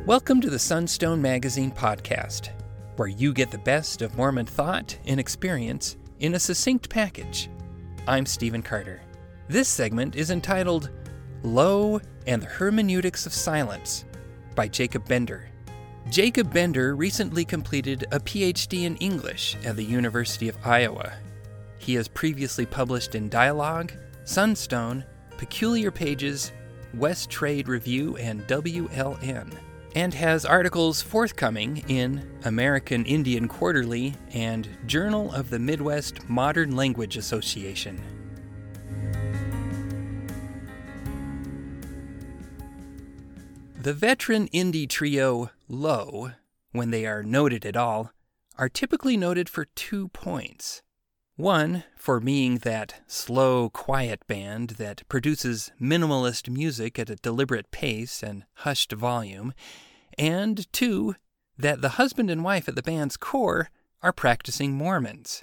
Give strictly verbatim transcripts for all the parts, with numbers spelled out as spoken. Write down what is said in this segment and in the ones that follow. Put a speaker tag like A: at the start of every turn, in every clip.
A: Welcome to the Sunstone Magazine podcast, where you get the best of Mormon thought and experience in a succinct package. I'm Stephen Carter. This segment is entitled Lo and the Hermeneutics of Silence by Jacob Bender. Jacob Bender recently completed a P H D in English at the University of Iowa. He has previously published in Dialogue, Sunstone, Peculiar Pages, West Trade Review, and W L N, and has articles forthcoming in American Indian Quarterly and Journal of the Midwest Modern Language Association. The veteran indie trio Lo, when they are noted at all, are typically noted for two points. One, for being that slow, quiet band that produces minimalist music at a deliberate pace and hushed volume, and two, that the husband and wife at the band's core are practicing Mormons.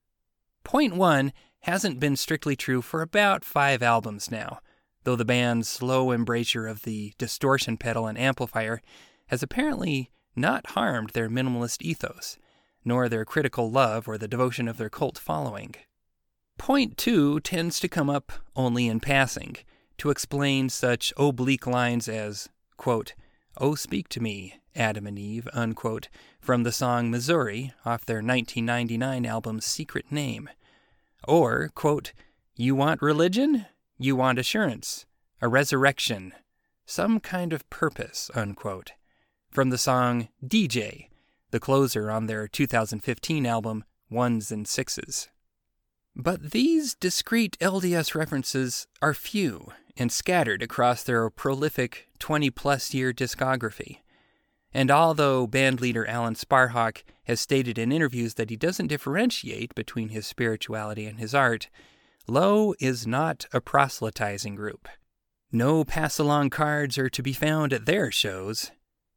A: Point one hasn't been strictly true for about five albums now, though the band's slow embrasure of the distortion pedal and amplifier has apparently not harmed their minimalist ethos, nor their critical love or the devotion of their cult following. Point two tends to come up only in passing, to explain such oblique lines as, quote, "Oh, speak to me, Adam and Eve," unquote, from the song Missouri off their nineteen ninety-nine album Secret Name. Or, quote, "You want religion? You want assurance, a resurrection, some kind of purpose," unquote, from the song D J, the closer on their two thousand fifteen album Ones and Sixes. But these discrete L D S references are few and scattered across their prolific twenty-plus year discography. And although bandleader Alan Sparhawk has stated in interviews that he doesn't differentiate between his spirituality and his art, Lo is not a proselytizing group. No pass-along cards are to be found at their shows.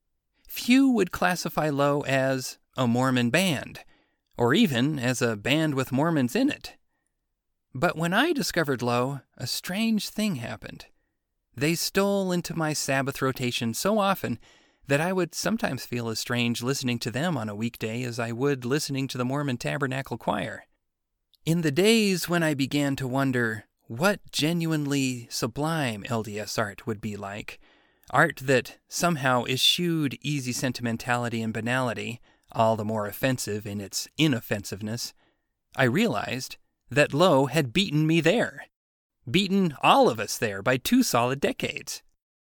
A: Few would classify Lo as a Mormon band, or even as a band with Mormons in it. But when I discovered Lo, a strange thing happened. They stole into my Sabbath rotation so often that I would sometimes feel as strange listening to them on a weekday as I would listening to the Mormon Tabernacle Choir. In the days when I began to wonder what genuinely sublime L D S art would be like, art that somehow eschewed easy sentimentality and banality, all the more offensive in its inoffensiveness, I realized that Lo had beaten me there. Beaten all of us there by two solid decades.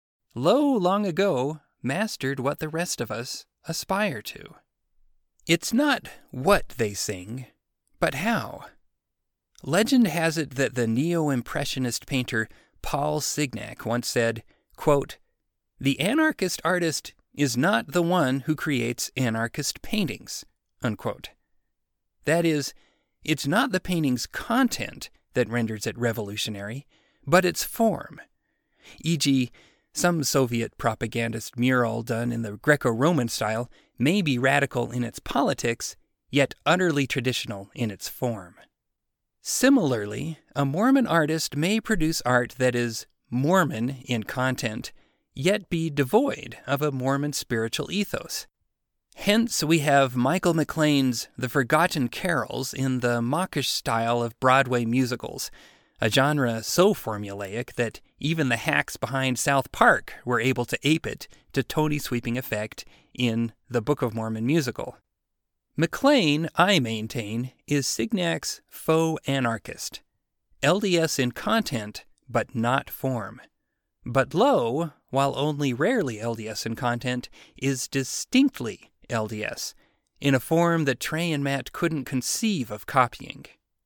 A: Lo long ago mastered what the rest of us aspire to. It's not what they sing, but how. Legend has it that the neo-impressionist painter Paul Signac once said, quote, "The anarchist artist is not the one who creates anarchist paintings," unquote. That is, it's not the painting's content that renders it revolutionary, but its form. for example, some Soviet propagandist mural done in the Greco-Roman style may be radical in its politics, yet utterly traditional in its form. Similarly, a Mormon artist may produce art that is Mormon in content, yet be devoid of a Mormon spiritual ethos. Hence, we have Michael McLean's The Forgotten Carols in the mawkish style of Broadway musicals, a genre so formulaic that even the hacks behind South Park were able to ape it to Tony-sweeping effect in the Book of Mormon musical. McLean, I maintain, is Signac's faux anarchist. L D S in content, but not form. But Lo, while only rarely L D S in content, is distinctly L D S, in a form that Trey and Matt couldn't conceive of copying.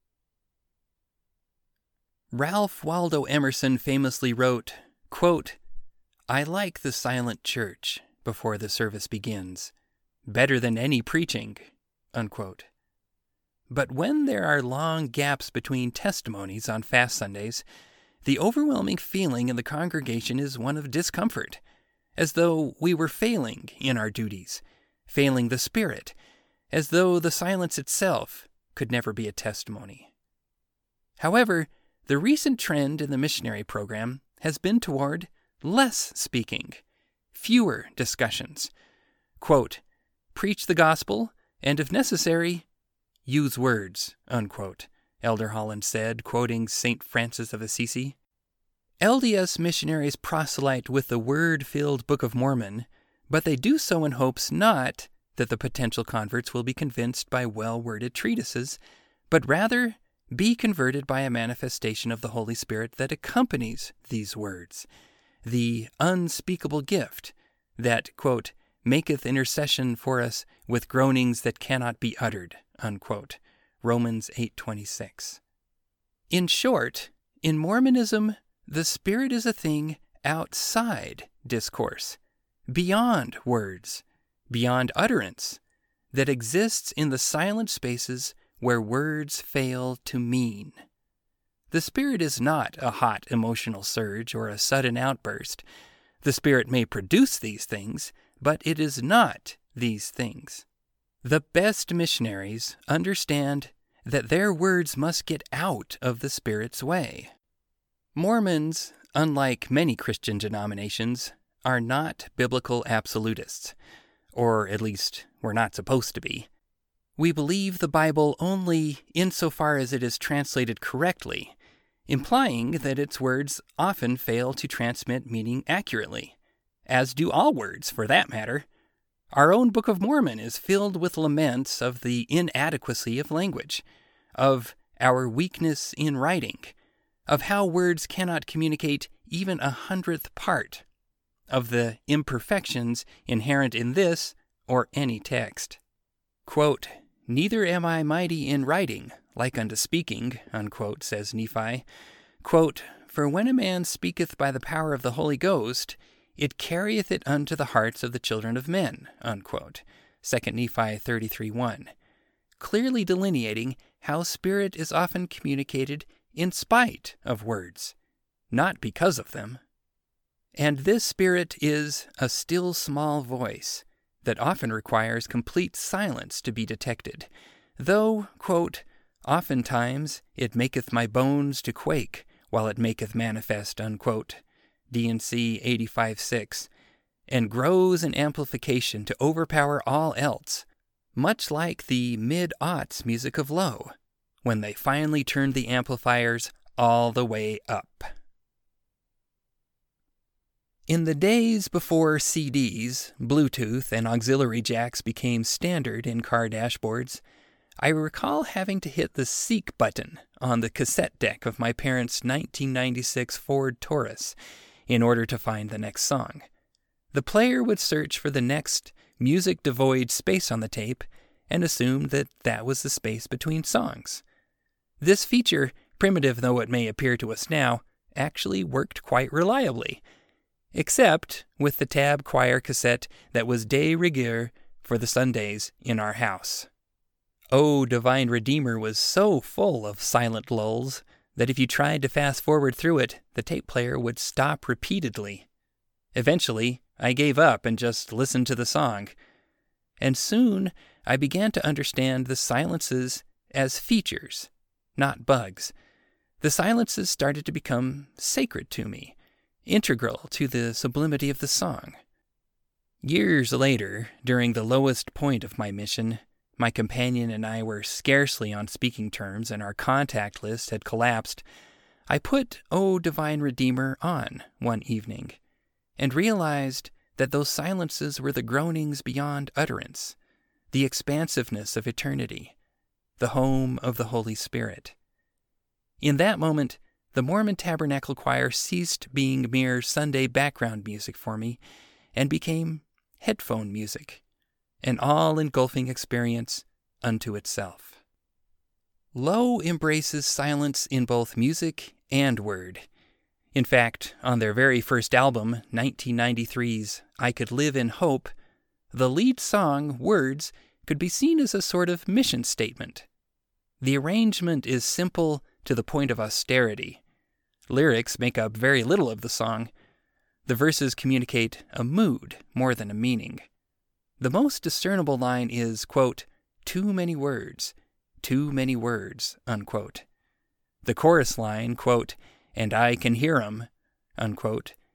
A: Ralph Waldo Emerson famously wrote, quote, "I like the silent church before the service begins, better than any preaching," unquote. But when there are long gaps between testimonies on fast Sundays, the overwhelming feeling in the congregation is one of discomfort, as though we were failing in our duties, failing the Spirit, as though the silence itself could never be a testimony. However, the recent trend in the missionary program has been toward less speaking, fewer discussions. Quote, preach the gospel, and if necessary, use words, unquote, Elder Holland said, quoting Saint Francis of Assisi. L D S missionaries proselyte with the word-filled Book of Mormon, but they do so in hopes not that the potential converts will be convinced by well-worded treatises, but rather be converted by a manifestation of the Holy Spirit that accompanies these words, the unspeakable gift that, quote, maketh intercession for us with groanings that cannot be uttered, unquote, Romans eight twenty-six. In short, in Mormonism, the Spirit is a thing outside discourse, beyond words, beyond utterance, that exists in the silent spaces where words fail to mean. The Spirit is not a hot emotional surge or a sudden outburst. The Spirit may produce these things, but it is not these things. The best missionaries understand that their words must get out of the Spirit's way. Mormons, unlike many Christian denominations, are not biblical absolutists, or at least we're not supposed to be. We believe the Bible only insofar as it is translated correctly, implying that its words often fail to transmit meaning accurately, as do all words for that matter. Our own Book of Mormon is filled with laments of the inadequacy of language, of our weakness in writing, of how words cannot communicate even a hundredth part, of the imperfections inherent in this or any text. Quote, neither am I mighty in writing, like unto speaking, unquote, says Nephi. Quote, for when a man speaketh by the power of the Holy Ghost, it carrieth it unto the hearts of the children of men, unquote, Second Nephi thirty-three one, clearly delineating how spirit is often communicated in spite of words, not because of them. And this spirit is a still small voice that often requires complete silence to be detected, though, quote, oftentimes it maketh my bones to quake while it maketh manifest, unquote, D and C eighty-five six, and grows in amplification to overpower all else, much like the mid-aughts music of Low, when they finally turned the amplifiers all the way up. In the days before C Ds, Bluetooth, and auxiliary jacks became standard in car dashboards, I recall having to hit the seek button on the cassette deck of my parents' nineteen ninety-six Ford Taurus in order to find the next song. The player would search for the next music-devoid space on the tape and assume that that was the space between songs. This feature, primitive though it may appear to us now, actually worked quite reliably, except with the tab choir cassette that was de rigueur for the Sundays in our house. O Divine Redeemer was so full of silent lulls that if you tried to fast forward through it, the tape player would stop repeatedly. Eventually, I gave up and just listened to the song. And soon, I began to understand the silences as features, not bugs. The silences started to become sacred to me, integral to the sublimity of the song. Years later, during the lowest point of my mission, my companion and I were scarcely on speaking terms and our contact list had collapsed. I put O Divine Redeemer on one evening and realized that those silences were the groanings beyond utterance, the expansiveness of eternity, the home of the Holy Spirit. In that moment, the Mormon Tabernacle Choir ceased being mere Sunday background music for me and became headphone music, an all-engulfing experience unto itself. Low embraces silence in both music and word. In fact, on their very first album, nineteen ninety-three's I Could Live in Hope, the lead song, Words, could be seen as a sort of mission statement. The arrangement is simple to the point of austerity. Lyrics make up very little of the song. The verses communicate a mood more than a meaning. The most discernible line is, quote, too many words, too many words, unquote. The chorus line, quote, and I can hear 'em, unquote,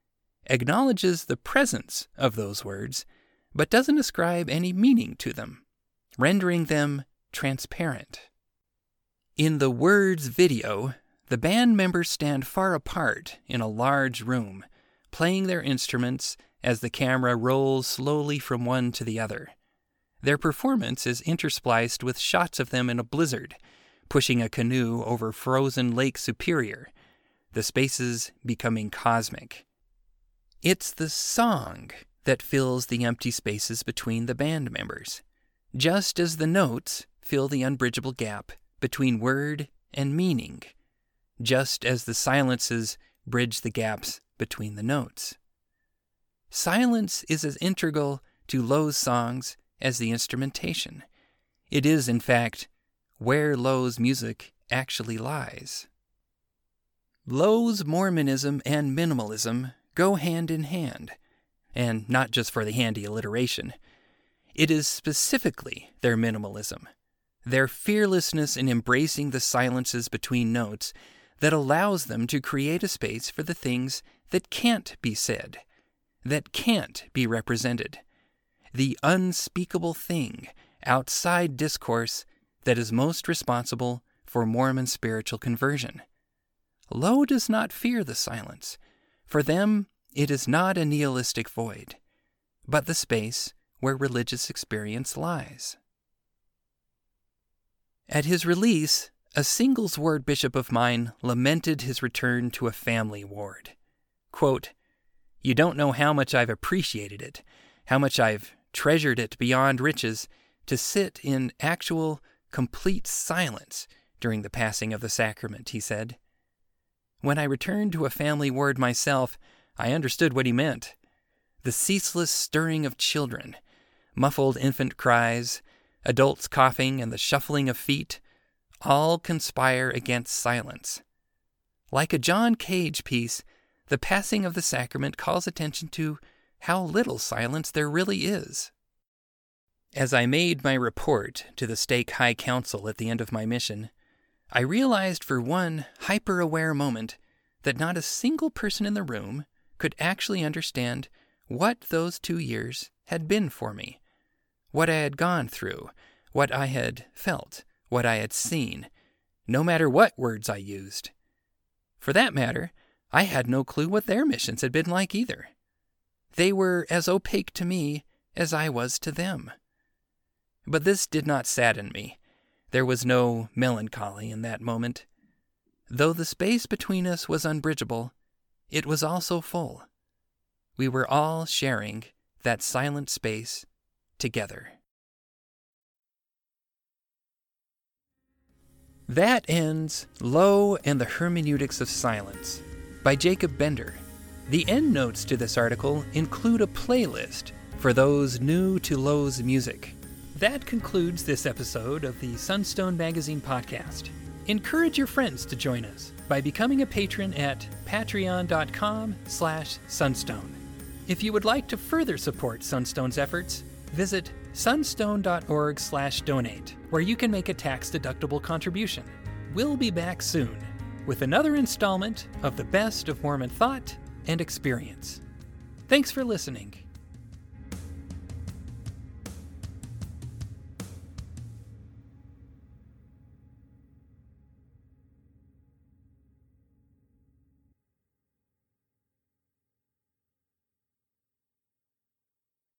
A: acknowledges the presence of those words, but doesn't ascribe any meaning to them, rendering them transparent. In the Words video, the band members stand far apart in a large room, playing their instruments as the camera rolls slowly from one to the other. Their performance is interspliced with shots of them in a blizzard, pushing a canoe over frozen Lake Superior, the spaces becoming cosmic. It's the song that fills the empty spaces between the band members, just as the notes fill the unbridgeable gap between word and meaning, just as the silences bridge the gaps between the notes. Silence is as integral to Lowe's songs as the instrumentation. It is, in fact, where Lowe's music actually lies. Lowe's Mormonism and minimalism go hand in hand, and not just for the handy alliteration. It is specifically their minimalism, their fearlessness in embracing the silences between notes, that allows them to create a space for the things that can't be said, that can't be represented, the unspeakable thing outside discourse that is most responsible for Mormon spiritual conversion. Lowe does not fear the silence. For them, it is not a nihilistic void, but the space where religious experience lies. At his release, a Singles Ward bishop of mine lamented his return to a family ward. Quote, "You don't know how much I've appreciated it, how much I've treasured it beyond riches, to sit in actual, complete silence during the passing of the sacrament," he said. When I returned to a family ward myself, I understood what he meant. The ceaseless stirring of children, muffled infant cries, adults coughing, and the shuffling of feet all conspire against silence. Like a John Cage piece, the passing of the sacrament calls attention to how little silence there really is. As I made my report to the Stake High Council at the end of my mission, I realized for one hyper-aware moment that not a single person in the room could actually understand what those two years had been for me, what I had gone through, what I had felt, what I had seen, no matter what words I used. For that matter, I had no clue what their missions had been like either. They were as opaque to me as I was to them. But this did not sadden me. There was no melancholy in that moment. Though the space between us was unbridgeable, it was also full. We were all sharing that silent space together. That ends Lowe and the Hermeneutics of Silence by Jacob Bender. The endnotes to this article include a playlist for those new to Lowe's music. That concludes this episode of the Sunstone Magazine podcast. Encourage your friends to join us by becoming a patron at patreon.com slash sunstone. If you would like to further support Sunstone's efforts, visit sunstone.org slash donate, where you can make a tax-deductible contribution. We'll be back soon with another installment of the best of Mormon thought and experience. Thanks for listening.